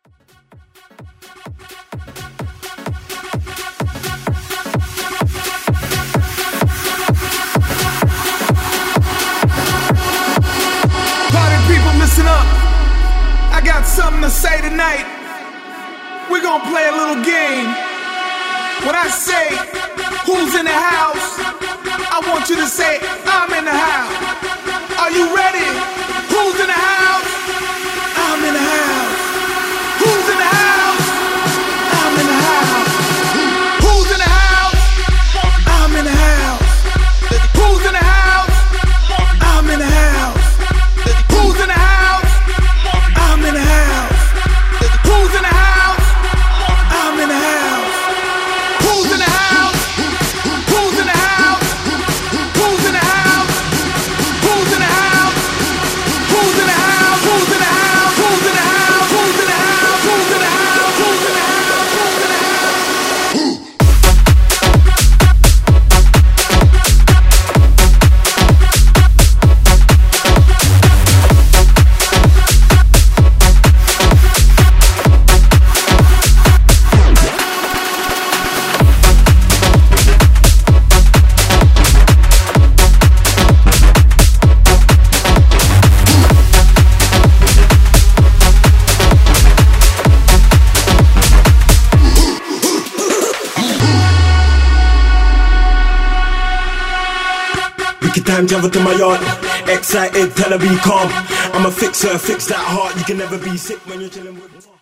Listen up, I got something to say tonight. We're gonna play a little game. When I say, who's in the house? I want you to say, I'm in the house. Are you ready? Who's in the house? I'm in the house. Who's in the house? I'm in the house. Who's in the house? I'm in the house. Who's in the house? I'm in the house. Who's in the house? I'm in the house. Who's in the house? I'm in the house. Who's in the house? Who's in the house? Who's in the house? Who's in the house? Who's in the house? Who's in the house? Who's in the house? Who's in the house? Who's in the house? Who's in the house? Who's in the house? Time travel to my yard, excited, tell her be calm. I'm a fixer, fix that heart. You can never be sick when you're chilling with